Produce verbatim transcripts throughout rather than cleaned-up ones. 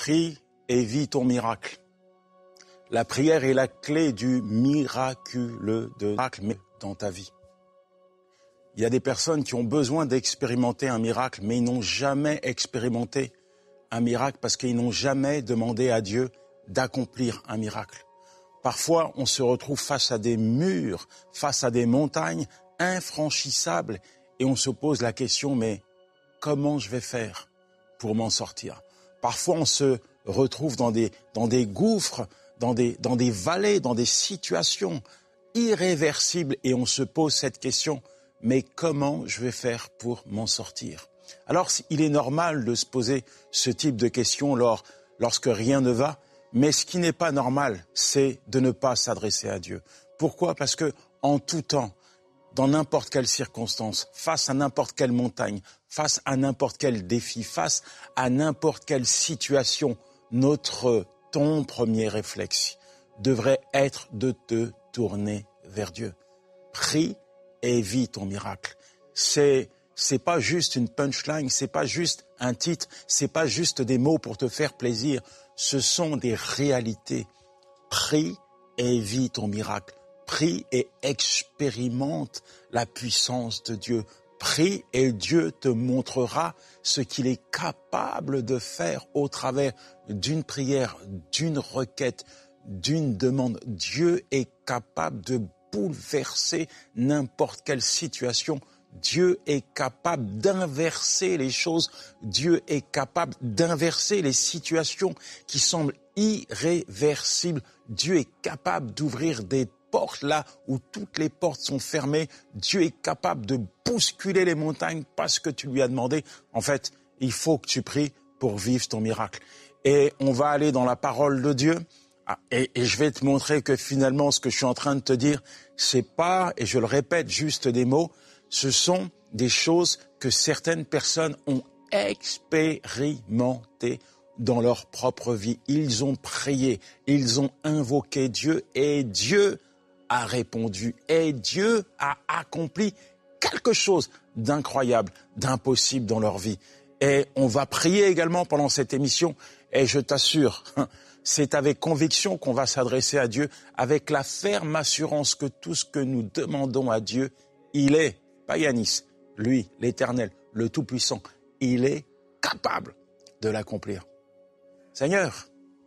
Prie et vis ton miracle. La prière est la clé du miraculeux de miracle dans ta vie. Il y a des personnes qui ont besoin d'expérimenter un miracle, mais ils n'ont jamais expérimenté un miracle parce qu'ils n'ont jamais demandé à Dieu d'accomplir un miracle. Parfois, on se retrouve face à des murs, face à des montagnes infranchissables et on se pose la question, mais comment je vais faire pour m'en sortir? Parfois, on se retrouve dans des, dans des gouffres, dans des, dans des vallées, dans des situations irréversibles et on se pose cette question, mais comment je vais faire pour m'en sortir? Alors, il est normal de se poser ce type de questions lors, lorsque rien ne va, mais ce qui n'est pas normal, c'est de ne pas s'adresser à Dieu. Pourquoi? Parce que en tout temps, dans n'importe quelle circonstance, face à n'importe quelle montagne, face à n'importe quel défi, face à n'importe quelle situation, notre, ton premier réflexe devrait être de te tourner vers Dieu. Prie et vis ton miracle. C'est, c'est pas juste une punchline, c'est pas juste un titre, c'est pas juste des mots pour te faire plaisir. Ce sont des réalités. Prie et vis ton miracle. Prie et expérimente la puissance de Dieu. Prie et Dieu te montrera ce qu'il est capable de faire au travers d'une prière, d'une requête, d'une demande. Dieu est capable de bouleverser n'importe quelle situation. Dieu est capable d'inverser les choses. Dieu est capable d'inverser les situations qui semblent irréversibles. Dieu est capable d'ouvrir des portes là où toutes les portes sont fermées. Dieu est capable de bousculer les montagnes parce que tu lui as demandé. En fait, il faut que tu pries pour vivre ton miracle. Et on va aller dans la parole de Dieu. Et, et je vais te montrer que finalement, ce que je suis en train de te dire, c'est pas, et je le répète, juste des mots, ce sont des choses que certaines personnes ont expérimentées dans leur propre vie. Ils ont prié, ils ont invoqué Dieu et Dieu a répondu. Et Dieu a accompli quelque chose d'incroyable, d'impossible dans leur vie. Et on va prier également pendant cette émission et je t'assure, c'est avec conviction qu'on va s'adresser à Dieu, avec la ferme assurance que tout ce que nous demandons à Dieu, il est, pas Yanis, lui, l'Éternel, le Tout-Puissant, il est capable de l'accomplir. Seigneur,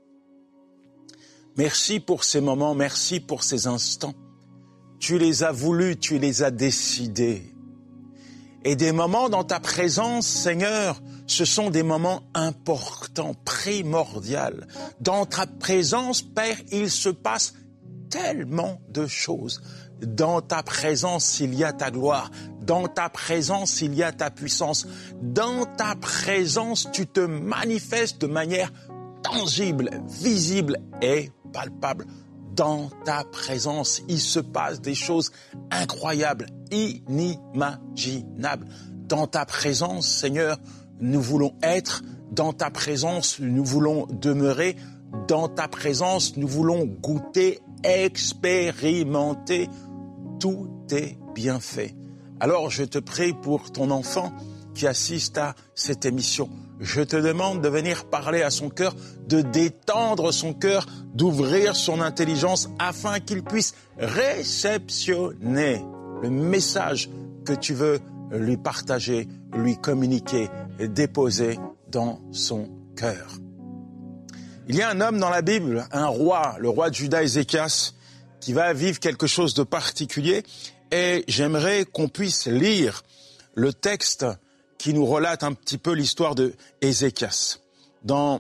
merci pour ces moments, merci pour ces instants. Tu les as voulus, tu les as décidés. Et des moments dans ta présence, Seigneur, ce sont des moments importants, primordiaux. Dans ta présence, Père, il se passe tellement de choses. Dans ta présence, il y a ta gloire. Dans ta présence, il y a ta puissance. Dans ta présence, tu te manifestes de manière tangible, visible et palpable. Dans ta présence, il se passe des choses incroyables, inimaginables. Dans ta présence, Seigneur, nous voulons être. Dans ta présence, nous voulons demeurer. Dans ta présence, nous voulons goûter, expérimenter. Tout est bien fait. Alors, je te prie pour ton enfant qui assiste à cette émission. Je te demande de venir parler à son cœur, de détendre son cœur, d'ouvrir son intelligence afin qu'il puisse réceptionner le message que tu veux lui partager, lui communiquer et déposer dans son cœur. Il y a un homme dans la Bible, un roi, le roi de Juda, Ézéchias, qui va vivre quelque chose de particulier et j'aimerais qu'on puisse lire le texte qui nous relate un petit peu l'histoire de Ézéchias. Dans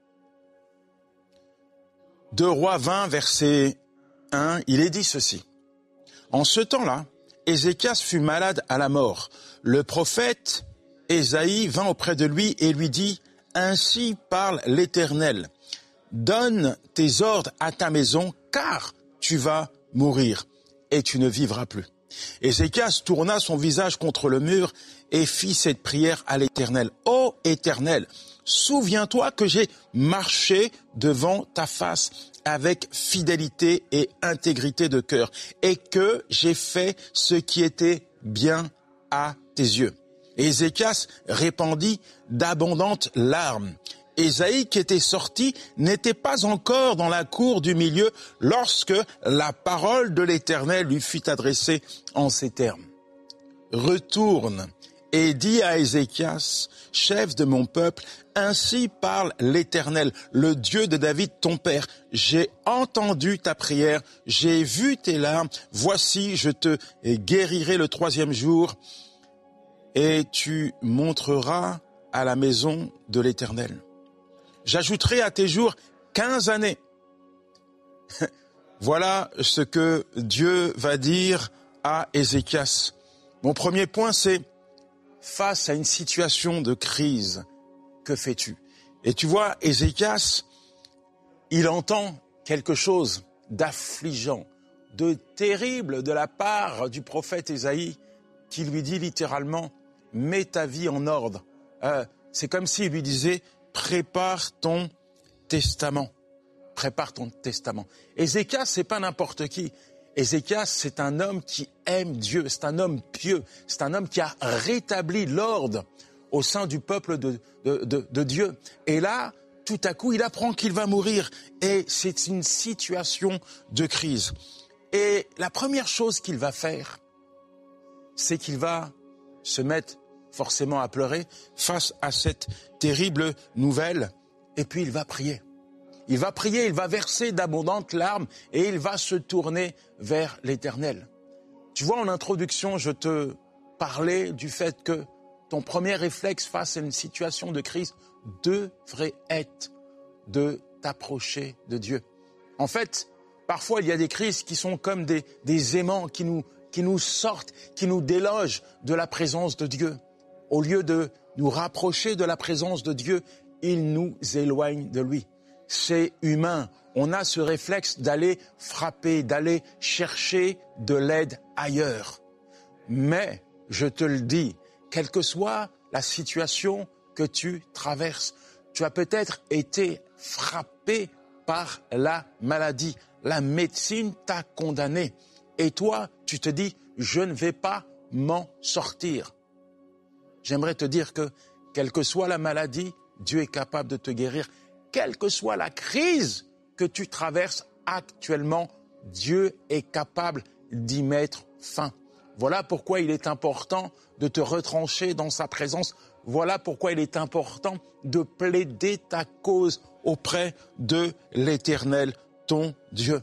deux Rois vingt, verset un, il est dit ceci. En ce temps-là, Ézéchias fut malade à la mort. Le prophète Ésaïe vint auprès de lui et lui dit, « Ainsi parle l'Éternel, donne tes ordres à ta maison, car tu vas mourir et tu ne vivras plus. » Ézéchias tourna son visage contre le mur et fit cette prière à l'Éternel. « Ô Éternel, souviens-toi que j'ai marché devant ta face avec fidélité et intégrité de cœur et que j'ai fait ce qui était bien à tes yeux. » Ézéchias répandit d'abondantes larmes Ésaïe qui était sorti n'était pas encore dans la cour du milieu lorsque la parole de l'Éternel lui fut adressée en ces termes. Retourne et dis à Ézéchias, chef de mon peuple, ainsi parle l'Éternel, le Dieu de David ton père. J'ai entendu ta prière, j'ai vu tes larmes, voici je te guérirai le troisième jour et tu montreras à la maison de l'Éternel. J'ajouterai à tes jours quinze années. Voilà ce que Dieu va dire à Ézéchias. Mon premier point, c'est face à une situation de crise, que fais-tu? Et tu vois, Ézéchias, il entend quelque chose d'affligeant, de terrible de la part du prophète Ésaïe, qui lui dit littéralement, mets ta vie en ordre. Euh, c'est comme s'il lui disait, prépare ton testament. Prépare ton testament. Ézéchias, c'est pas n'importe qui. Ézéchias, c'est un homme qui aime Dieu, c'est un homme pieux, c'est un homme qui a rétabli l'ordre au sein du peuple de, de, de, de Dieu. Et là, tout à coup, il apprend qu'il va mourir et c'est une situation de crise. Et la première chose qu'il va faire, c'est qu'il va se mettre forcément à pleurer face à cette terrible nouvelle et puis il va prier. Il va prier, il va verser d'abondantes larmes et il va se tourner vers l'Éternel. Tu vois, en introduction, je te parlais du fait que ton premier réflexe face à une situation de crise devrait être de t'approcher de Dieu. En fait, parfois, il y a des crises qui sont comme des, des aimants qui nous, qui nous sortent, qui nous délogent de la présence de Dieu. Au lieu de nous rapprocher de la présence de Dieu, il nous éloigne de lui. C'est humain. On a ce réflexe d'aller frapper, d'aller chercher de l'aide ailleurs. Mais, je te le dis, quelle que soit la situation que tu traverses, tu as peut-être été frappé par la maladie. La médecine t'a condamné. Et toi, tu te dis, je ne vais pas m'en sortir. J'aimerais te dire que, quelle que soit la maladie, Dieu est capable de te guérir. Quelle que soit la crise que tu traverses actuellement, Dieu est capable d'y mettre fin. Voilà pourquoi il est important de te retrancher dans sa présence. Voilà pourquoi il est important de plaider ta cause auprès de l'Éternel, ton Dieu.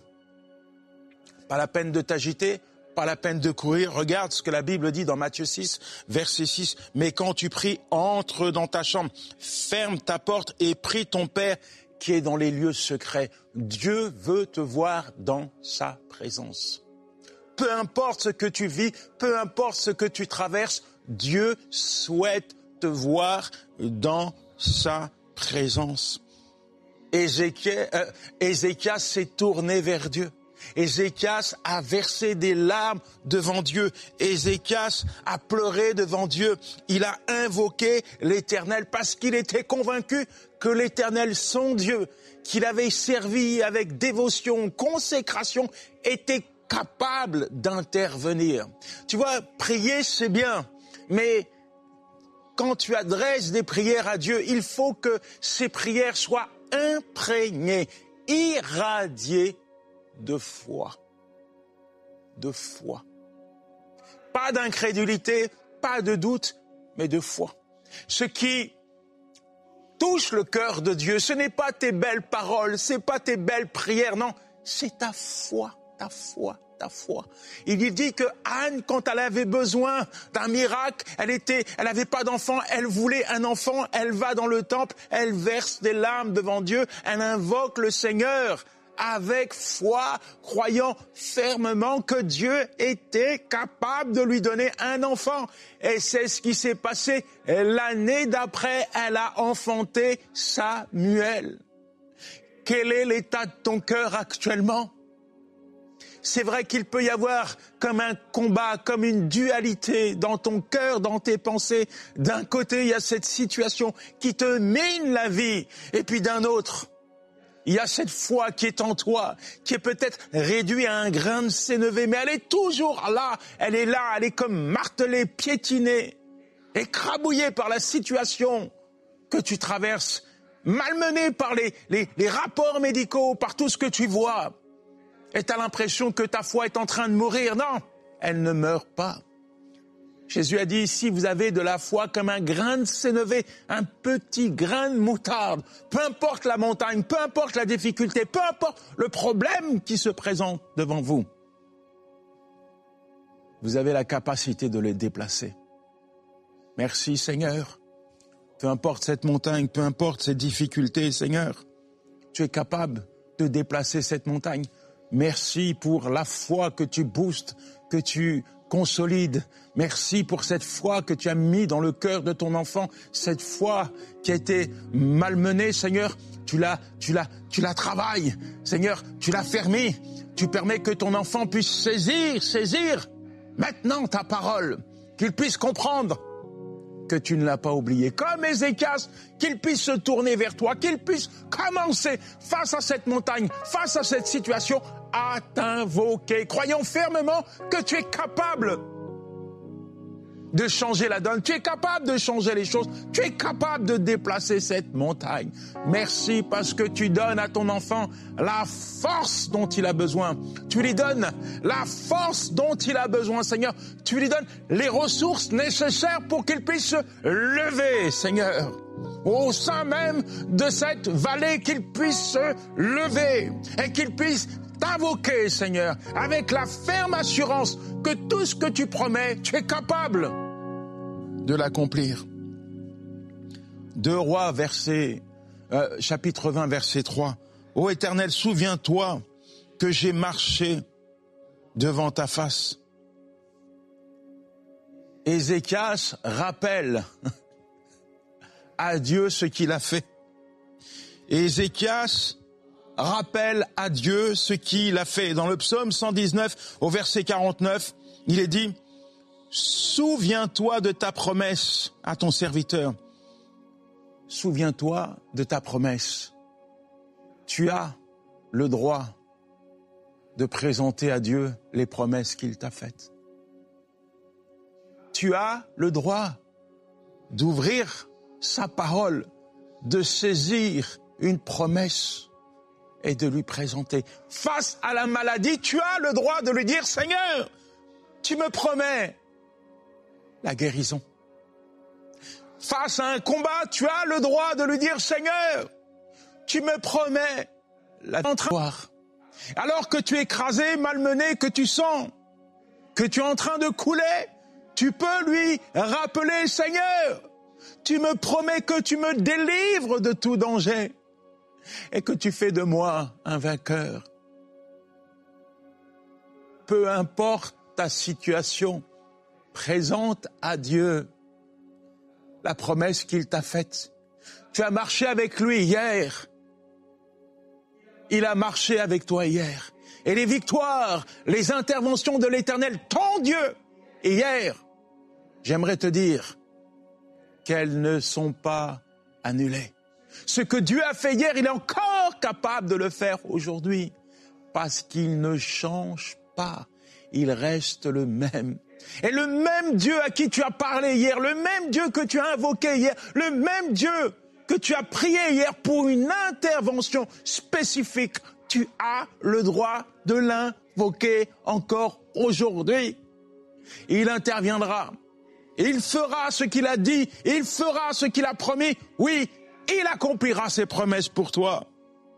Pas la peine de t'agiter, pas la peine de courir. Regarde ce que la Bible dit dans Matthieu six, verset six. Mais quand tu pries, entre dans ta chambre, ferme ta porte et prie ton Père qui est dans les lieux secrets. Dieu veut te voir dans sa présence. Peu importe ce que tu vis, peu importe ce que tu traverses, Dieu souhaite te voir dans sa présence. Ézéchias, euh, Ézéchias s'est tourné vers Dieu. Ézéchias a versé des larmes devant Dieu. Ézéchias a pleuré devant Dieu. Il a invoqué l'Éternel parce qu'il était convaincu que l'Éternel, son Dieu, qu'il avait servi avec dévotion, consécration, était capable d'intervenir. Tu vois, prier, c'est bien, mais quand tu adresses des prières à Dieu, il faut que ces prières soient imprégnées, irradiées de foi, de foi. Pas d'incrédulité, pas de doute, mais de foi. Ce qui touche le cœur de Dieu, ce n'est pas tes belles paroles, c'est pas tes belles prières, non, c'est ta foi, ta foi, ta foi. Il lui dit que Anne, quand elle avait besoin d'un miracle, elle était, elle n'avait pas d'enfant, elle voulait un enfant, elle va dans le temple, elle verse des larmes devant Dieu, elle invoque le Seigneur avec foi, croyant fermement que Dieu était capable de lui donner un enfant. Et c'est ce qui s'est passé. L'année d'après, elle a enfanté Samuel. Quel est l'état de ton cœur actuellement? C'est vrai qu'il peut y avoir comme un combat, comme une dualité dans ton cœur, dans tes pensées. D'un côté, il y a cette situation qui te mine la vie, et puis d'un autre, il y a cette foi qui est en toi, qui est peut-être réduite à un grain de sénévé, mais elle est toujours là, elle est là, elle est comme martelée, piétinée, écrabouillée par la situation que tu traverses. malmené par les, les, les rapports médicaux, par tout ce que tu vois. Et tu as l'impression que ta foi est en train de mourir. Non, elle ne meurt pas. Jésus a dit, si vous avez de la foi comme un grain de sénévé, un petit grain de moutarde, peu importe la montagne, peu importe la difficulté, peu importe le problème qui se présente devant vous, vous avez la capacité de les déplacer. Merci Seigneur. Peu importe cette montagne, peu importe ces difficultés, Seigneur, tu es capable de déplacer cette montagne. Merci pour la foi que tu boostes, que tu consolides. Merci pour cette foi que tu as mis dans le cœur de ton enfant, cette foi qui a été malmenée, Seigneur. Tu la, tu la, tu la travailles, Seigneur. Tu l'as fermée. Tu permets que ton enfant puisse saisir, saisir maintenant ta parole, qu'il puisse comprendre que tu ne l'as pas oublié. Comme Ézéchias, qu'il puisse se tourner vers toi, qu'il puisse commencer face à cette montagne, face à cette situation, à t'invoquer. Croyons fermement que tu es capable de changer la donne, tu es capable de changer les choses, tu es capable de déplacer cette montagne. Merci parce que tu donnes à ton enfant la force dont il a besoin. Tu lui donnes la force dont il a besoin, Seigneur. Tu lui donnes les ressources nécessaires pour qu'il puisse se lever, Seigneur. Au sein même de cette vallée, qu'il puisse se lever et qu'il puisse t'invoquer, Seigneur, avec la ferme assurance que tout ce que tu promets, tu es capable de l'accomplir. Deux Rois, verset, euh, chapitre vingt, verset trois. Ô Éternel, souviens-toi que j'ai marché devant ta face. Ézéchias rappelle à Dieu ce qu'il a fait. Ézéchias rappelle à Dieu ce qu'il a fait. Dans le psaume cent dix-neuf, au verset quarante-neuf, il est dit « Souviens-toi de ta promesse à ton serviteur. » Souviens-toi de ta promesse. Tu as le droit de présenter à Dieu les promesses qu'il t'a faites. Tu as le droit d'ouvrir sa parole, de saisir une promesse et de lui présenter. Face à la maladie, tu as le droit de lui dire « Seigneur, tu me promets la guérison. » Face à un combat, tu as le droit de lui dire « Seigneur, tu me promets la victoire. » Alors que tu es écrasé, malmené, que tu sens que tu es en train de couler, tu peux lui rappeler « Seigneur, tu me promets que tu me délivres de tout danger et que tu fais de moi un vainqueur. » Peu importe ta situation, présente à Dieu la promesse qu'il t'a faite. Tu as marché avec lui hier. Il a marché avec toi hier. Et les victoires, les interventions de l'Éternel, ton Dieu, hier, j'aimerais te dire qu'elles ne sont pas annulées. Ce que Dieu a fait hier, il est encore capable de le faire aujourd'hui. Parce qu'il ne change pas. Il reste le même. Et le même Dieu à qui tu as parlé hier, le même Dieu que tu as invoqué hier, le même Dieu que tu as prié hier pour une intervention spécifique, tu as le droit de l'invoquer encore aujourd'hui. Il interviendra. Il fera ce qu'il a dit. Il fera ce qu'il a promis. Oui, il accomplira ses promesses pour toi.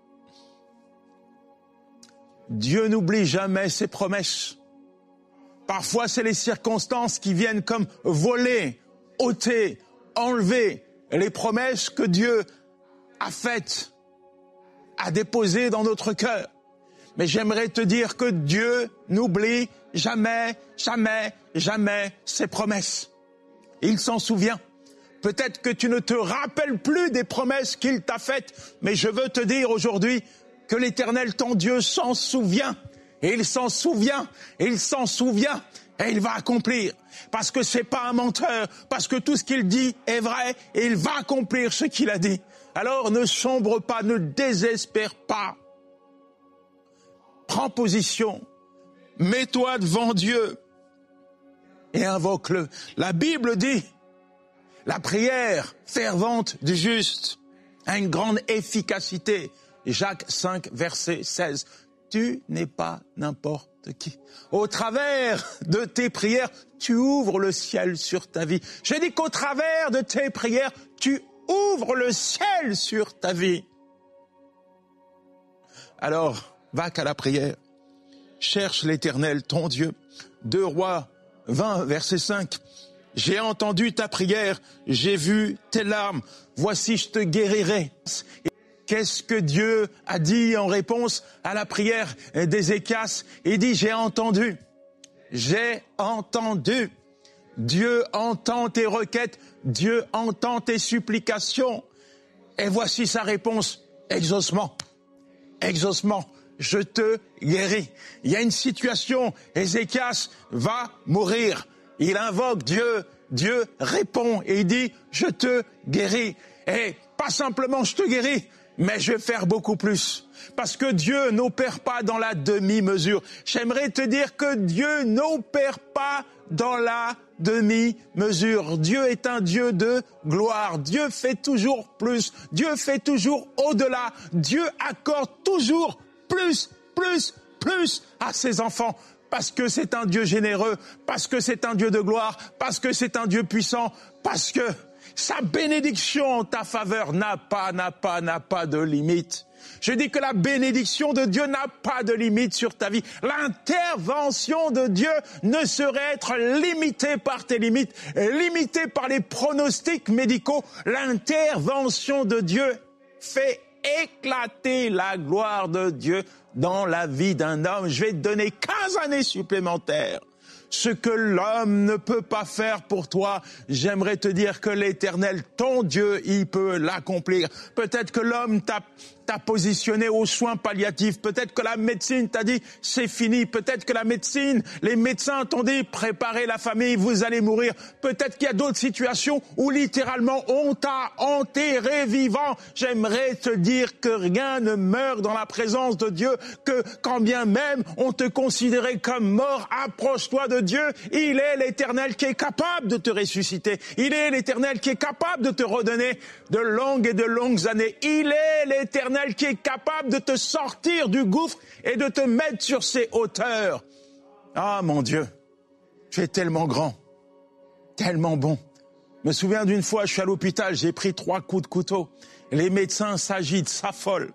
Dieu n'oublie jamais ses promesses. Parfois, c'est les circonstances qui viennent comme voler, ôter, enlever les promesses que Dieu a faites, a déposées dans notre cœur. Mais j'aimerais te dire que Dieu n'oublie jamais, jamais, jamais ses promesses. Il s'en souvient. Peut-être que tu ne te rappelles plus des promesses qu'il t'a faites, mais je veux te dire aujourd'hui que l'Éternel, ton Dieu, s'en souvient. Et il s'en souvient, et il s'en souvient, et il va accomplir. Parce que c'est pas un menteur, parce que tout ce qu'il dit est vrai, et il va accomplir ce qu'il a dit. Alors ne sombre pas, ne désespère pas. Prends position, mets-toi devant Dieu, et invoque-le. La Bible dit, la prière fervente du juste a une grande efficacité. Jacques cinq, verset seize. Tu n'es pas n'importe qui. Au travers de tes prières, tu ouvres le ciel sur ta vie. Je dis qu'au travers de tes prières, tu ouvres le ciel sur ta vie. Alors, va qu'à la prière. Cherche l'Éternel, ton Dieu. deux Rois vingt, verset cinq. J'ai entendu ta prière, j'ai vu tes larmes. Voici, je te guérirai. Qu'est-ce que Dieu a dit en réponse à la prière d'Ézéchias? Il dit, j'ai entendu, j'ai entendu. Dieu entend tes requêtes, Dieu entend tes supplications. Et voici sa réponse, exaucement, exaucement, je te guéris. Il y a une situation, Ézéchias va mourir. Il invoque Dieu, Dieu répond et il dit, je te guéris. Et pas simplement je te guéris, mais je vais faire beaucoup plus. Parce que Dieu n'opère pas dans la demi-mesure. J'aimerais te dire que Dieu n'opère pas dans la demi-mesure. Dieu est un Dieu de gloire. Dieu fait toujours plus. Dieu fait toujours au-delà. Dieu accorde toujours plus, plus, plus à ses enfants. Parce que c'est un Dieu généreux. Parce que c'est un Dieu de gloire. Parce que c'est un Dieu puissant. Parce que sa bénédiction en ta faveur n'a pas, n'a pas, n'a pas de limite. Je dis que la bénédiction de Dieu n'a pas de limite sur ta vie. L'intervention de Dieu ne saurait être limitée par tes limites, limitée par les pronostics médicaux. L'intervention de Dieu fait éclater la gloire de Dieu dans la vie d'un homme. Je vais te donner quinze années supplémentaires. Ce que l'homme ne peut pas faire pour toi, j'aimerais te dire que l'Éternel, ton Dieu, il peut l'accomplir. Peut-être que l'homme t'a, t'a positionné aux soins palliatifs. Peut-être que la médecine t'a dit, c'est fini. Peut-être que la médecine, les médecins t'ont dit, préparez la famille, vous allez mourir. Peut-être qu'il y a d'autres situations où littéralement on t'a enterré vivant. J'aimerais te dire que rien ne meurt dans la présence de Dieu, que quand bien même on te considérait comme mort, approche-toi de Dieu. Il est l'Éternel qui est capable de te ressusciter. Il est l'Éternel qui est capable de te redonner de longues et de longues années. Il est l'Éternel qui est capable de te sortir du gouffre et de te mettre sur ses hauteurs. Ah mon Dieu, tu es tellement grand, tellement bon. Je me souviens d'une fois, je suis à l'hôpital, j'ai pris trois coups de couteau. Les médecins s'agitent, s'affolent.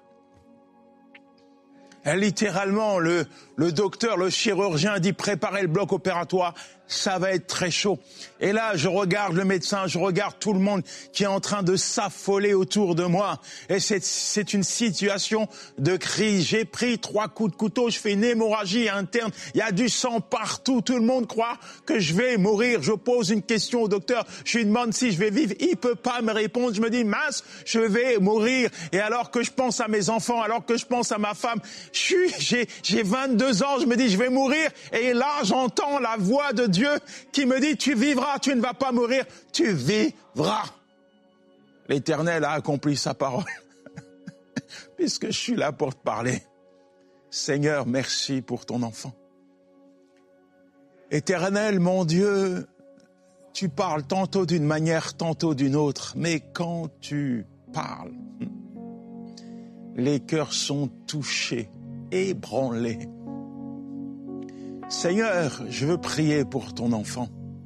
Et littéralement, le, le docteur, le chirurgien dit préparez le bloc opératoire, ça va être très chaud. Et là, je regarde le médecin, je regarde tout le monde qui est en train de s'affoler autour de moi. Et c'est, c'est une situation de crise. J'ai pris trois coups de couteau, je fais une hémorragie interne. Il y a du sang partout. Tout le monde croit que je vais mourir. Je pose une question au docteur. Je lui demande si je vais vivre. Il peut pas me répondre. Je me dis, mince, je vais mourir. Et alors que je pense à mes enfants, alors que je pense à ma femme, je suis, j'ai, j'ai vingt-deux ans, je me dis, je vais mourir. Et là, j'entends la voix de Dieu qui me dit, tu vivras, tu ne vas pas mourir, tu vivras. L'Éternel a accompli sa parole, puisque je suis là pour te parler. Seigneur, merci pour ton enfant. Éternel, mon Dieu, tu parles tantôt d'une manière, tantôt d'une autre, mais quand tu parles, les cœurs sont touchés, ébranlés. Seigneur, je veux prier pour ton enfant.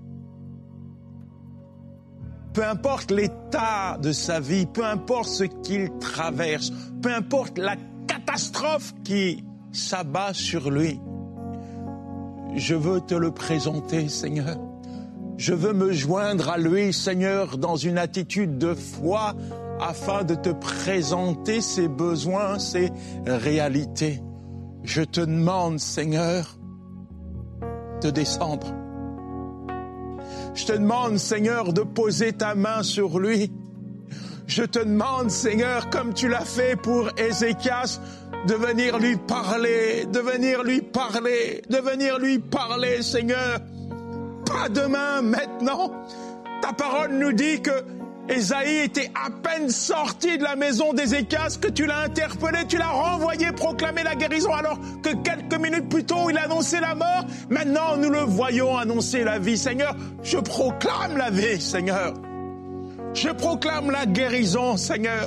Peu importe l'état de sa vie, peu importe ce qu'il traverse, peu importe la catastrophe qui s'abat sur lui, je veux te le présenter, Seigneur. Je veux me joindre à lui, Seigneur, dans une attitude de foi afin de te présenter ses besoins, ses réalités. Je te demande, Seigneur, de descendre. Je te demande, Seigneur, de poser ta main sur lui. Je te demande, Seigneur, comme tu l'as fait pour Ézéchias, de venir lui parler, de venir lui parler, de venir lui parler, Seigneur. Pas demain, maintenant. Ta parole nous dit que Ésaïe était à peine sorti de la maison d'Ézéchias, que tu l'as interpellé, tu l'as renvoyé proclamer la guérison, alors que quelques minutes plus tôt, il annonçait la mort. Maintenant, nous le voyons annoncer la vie. Seigneur, je proclame la vie, Seigneur. Je proclame la guérison, Seigneur.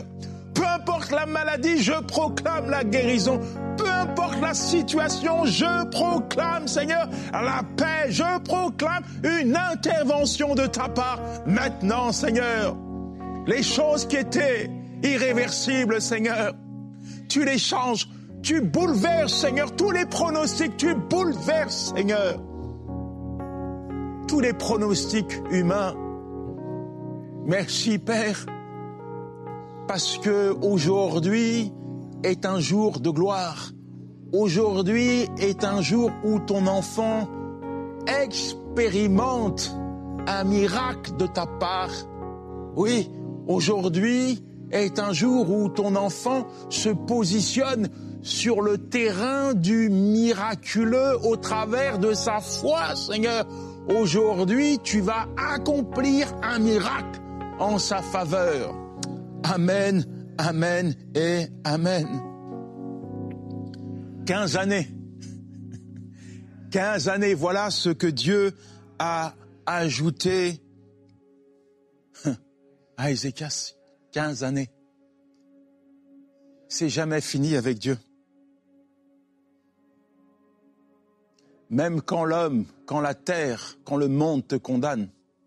Peu importe la maladie, je proclame la guérison. Peu importe la situation, je proclame, Seigneur, la paix. Je proclame une intervention de ta part. Maintenant, Seigneur, les choses qui étaient irréversibles, Seigneur, tu les changes. Tu bouleverses, Seigneur, tous les pronostics. Tu bouleverses, Seigneur, tous les pronostics humains. Merci, Père, parce que aujourd'hui est un jour de gloire. Aujourd'hui est un jour où ton enfant expérimente un miracle de ta part. Oui, aujourd'hui est un jour où ton enfant se positionne sur le terrain du miraculeux au travers de sa foi, Seigneur. Aujourd'hui, tu vas accomplir un miracle en sa faveur. Amen, amen et amen. Quinze années. Quinze années, voilà ce que Dieu a ajouté à Ézéchias. Quinze années. C'est jamais fini avec Dieu. Même quand l'homme, quand la terre, quand le monde te condamne,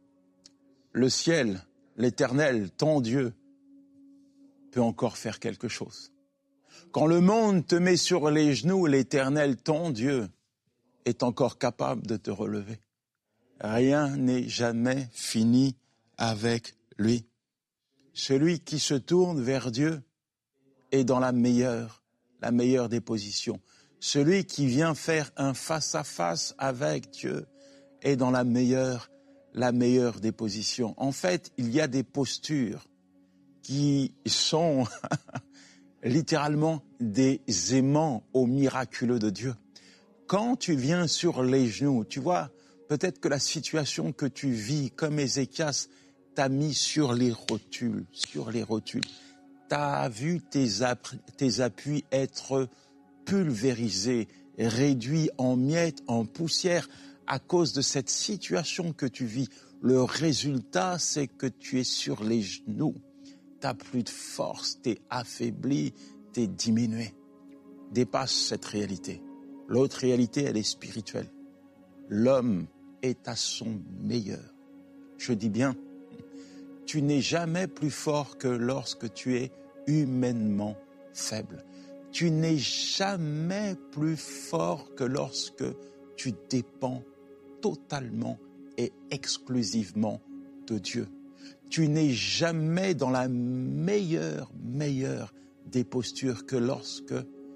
le ciel, l'Éternel, ton Dieu, peut encore faire quelque chose. Quand le monde te met sur les genoux, l'Éternel, ton Dieu, est encore capable de te relever. Rien n'est jamais fini avec lui. Celui qui se tourne vers Dieu est dans la meilleure, la meilleure des positions. Celui qui vient faire un face-à-face avec Dieu est dans la meilleure, la meilleure des positions. En fait, il y a des postures qui sont littéralement des aimants au miraculeux de Dieu. Quand tu viens sur les genoux, tu vois, peut-être que la situation que tu vis, comme Ézéchias, t'a mis sur les rotules, sur les rotules. T'as vu tes, app- tes appuis être pulvérisés, réduits en miettes, en poussière, à cause de cette situation que tu vis. Le résultat, c'est que tu es sur les genoux. T'as plus de force, t'es affaibli, t'es diminué. Dépasse cette réalité. L'autre réalité, elle est spirituelle. L'homme est à son meilleur. Je dis bien, tu n'es jamais plus fort que lorsque tu es humainement faible. Tu n'es jamais plus fort que lorsque tu dépends totalement et exclusivement de Dieu. Tu n'es jamais dans la meilleure, meilleure des postures que lorsque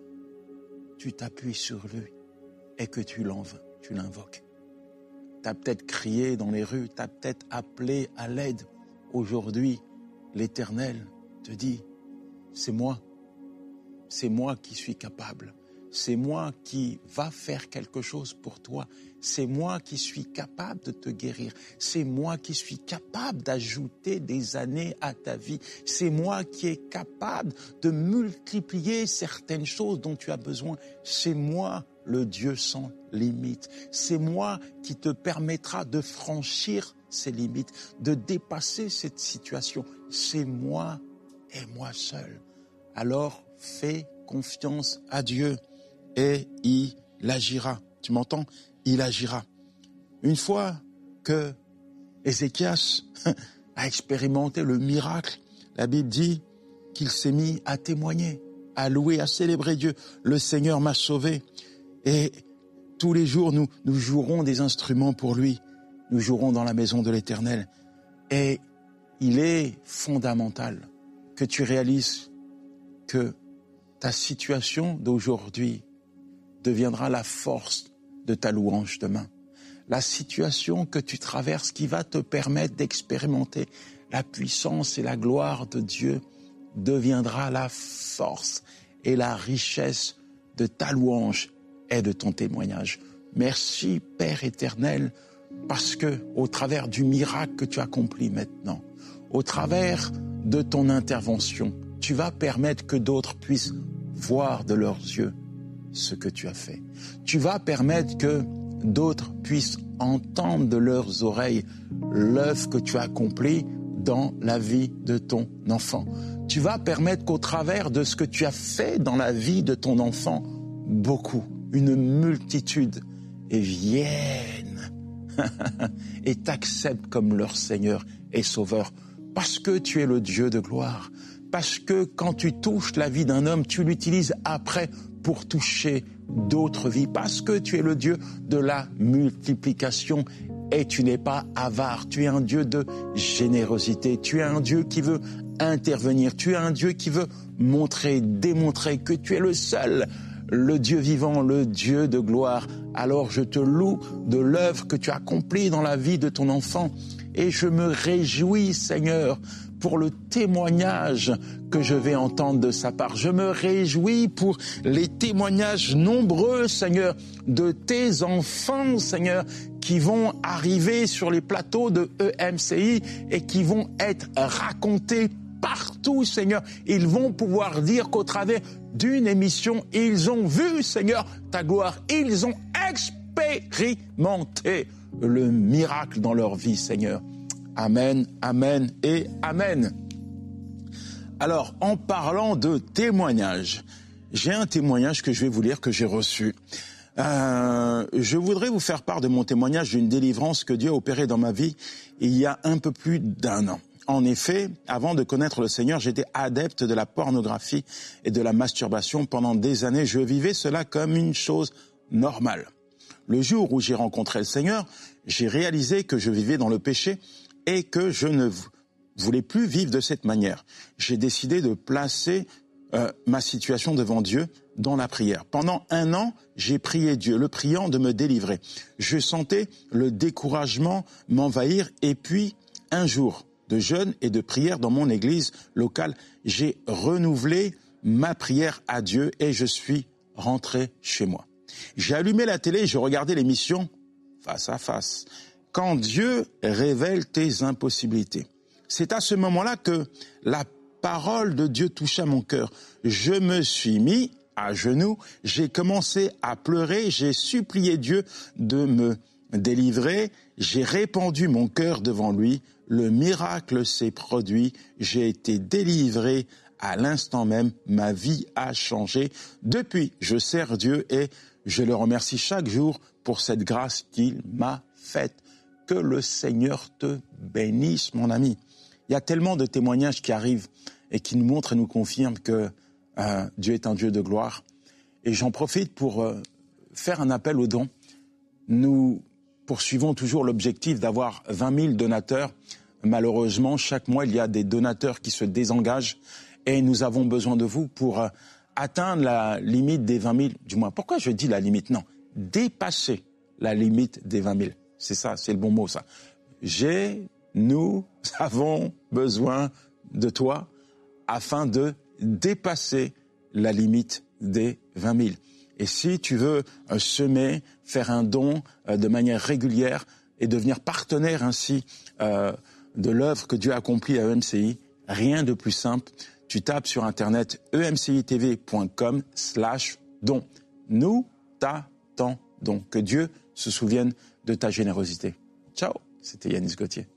tu t'appuies sur lui et que tu l'env- tu l'invoques. Tu as peut-être crié dans les rues, tu as peut-être appelé à l'aide. Aujourd'hui, l'Éternel te dit, c'est moi, c'est moi qui suis capable, c'est moi qui va faire quelque chose pour toi, c'est moi qui suis capable de te guérir, c'est moi qui suis capable d'ajouter des années à ta vie, c'est moi qui est capable de multiplier certaines choses dont tu as besoin, c'est moi le Dieu sans limite, c'est moi qui te permettra de franchir ces limites, de dépasser cette situation, c'est moi et moi seul. Alors fais confiance à Dieu et il agira. Tu m'entends? Il agira. Une fois que Ézéchias a expérimenté le miracle, la Bible dit qu'il s'est mis à témoigner, à louer, à célébrer Dieu. Le Seigneur m'a sauvé. Et tous les jours, nous, nous jouerons des instruments pour lui. Nous jouerons dans la maison de l'Éternel. Et il est fondamental que tu réalises que ta situation d'aujourd'hui deviendra la force de ta louange demain. La situation que tu traverses qui va te permettre d'expérimenter la puissance et la gloire de Dieu deviendra la force et la richesse de ta louange et de ton témoignage. Merci Père éternel, parce que au travers du miracle que tu accomplis maintenant, au travers de ton intervention, tu vas permettre que d'autres puissent voir de leurs yeux ce que tu as fait. Tu vas permettre que d'autres puissent entendre de leurs oreilles l'œuvre que tu as accomplie dans la vie de ton enfant. Tu vas permettre qu'au travers de ce que tu as fait dans la vie de ton enfant, beaucoup, une multitude, et viennent et t'acceptent comme leur Seigneur et Sauveur. Parce que tu es le Dieu de gloire. Parce que quand tu touches la vie d'un homme, tu l'utilises après pour toucher d'autres vies. Parce que tu es le Dieu de la multiplication. Et tu n'es pas avare, tu es un Dieu de générosité, tu es un Dieu qui veut intervenir, tu es un Dieu qui veut montrer, démontrer que tu es le seul, le Dieu vivant, le Dieu de gloire. Alors je te loue de l'œuvre que tu as accomplie dans la vie de ton enfant et je me réjouis, Seigneur, pour le témoignage que je vais entendre de sa part. Je me réjouis pour les témoignages nombreux, Seigneur, de tes enfants, Seigneur, qui vont arriver sur les plateaux de E M C I et qui vont être racontés partout, Seigneur. Ils vont pouvoir dire qu'au travers d'une émission, ils ont vu, Seigneur, ta gloire. Ils ont expérimenté le miracle dans leur vie, Seigneur. Amen, amen et amen. Alors, en parlant de témoignages, j'ai un témoignage que je vais vous lire, que j'ai reçu. Euh, je voudrais vous faire part de mon témoignage d'une délivrance que Dieu a opérée dans ma vie il y a un peu plus d'un an. En effet, avant de connaître le Seigneur, j'étais adepte de la pornographie et de la masturbation. Pendant des années, je vivais cela comme une chose normale. Le jour où j'ai rencontré le Seigneur, j'ai réalisé que je vivais dans le péché et que je ne voulais plus vivre de cette manière. J'ai décidé de placer euh, ma situation devant Dieu dans la prière. Pendant un an, j'ai prié Dieu, le priant de me délivrer. Je sentais le découragement m'envahir et puis, un jour de jeûne et de prière dans mon église locale, j'ai renouvelé ma prière à Dieu et je suis rentré chez moi. J'ai allumé la télé et je regardais l'émission Face à Face. Quand Dieu révèle tes impossibilités. C'est à ce moment-là que la parole de Dieu toucha mon cœur. Je me suis mis à genoux, j'ai commencé à pleurer, j'ai supplié Dieu de me délivrer, j'ai répandu mon cœur devant lui, le miracle s'est produit, j'ai été délivré à l'instant même, ma vie a changé. Depuis, je sers Dieu et je le remercie chaque jour pour cette grâce qu'il m'a faite. Que le Seigneur te bénisse, mon ami. Il y a tellement de témoignages qui arrivent et qui nous montrent et nous confirment que euh, Dieu est un Dieu de gloire. Et j'en profite pour euh, faire un appel aux dons. Nous poursuivons toujours l'objectif d'avoir vingt mille donateurs. Malheureusement, chaque mois, il y a des donateurs qui se désengagent et nous avons besoin de vous pour euh, atteindre la limite des vingt mille, du moins. Pourquoi je dis la limite? Non, dépasser la limite des vingt mille. C'est ça, c'est le bon mot, ça. J'ai, nous avons besoin de toi afin de dépasser la limite des vingt mille. Et si tu veux euh, semer, faire un don euh, de manière régulière et devenir partenaire ainsi euh, de l'œuvre que Dieu a accomplie à E M C I, rien de plus simple. Tu tapes sur Internet e m c i t v point com slash don. Nous t'attendons. Que Dieu se souvienne de ta générosité. Ciao, c'était Yanis Gauthier.